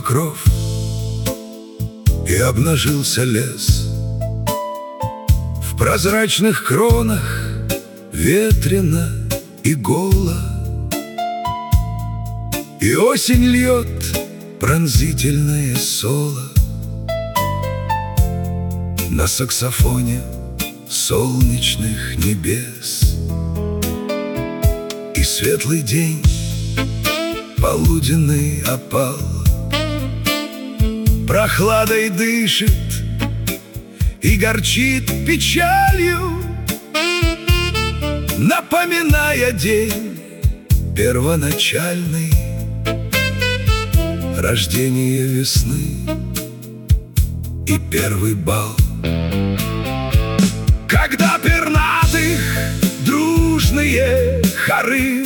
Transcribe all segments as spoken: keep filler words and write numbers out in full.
покров, и обнажился лес. В прозрачных кронах ветрено и голо, и осень льет пронзительное соло на саксофоне солнечных небес. И светлый день, полуденный опал, прохладой дышит и горчит печалью, напоминая день первоначальный, рождение весны и первый бал. Когда пернатых дружные хоры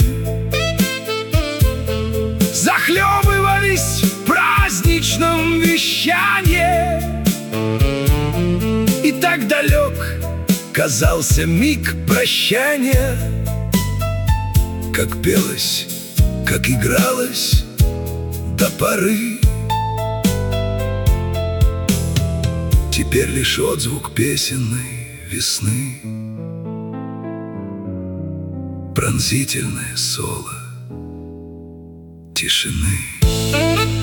захлебывались в праздничном вещании, и так далек казался миг прощания, как пелось, как игралось до поры. Теперь лишь отзвук песенной весны, пронзительное соло тишины.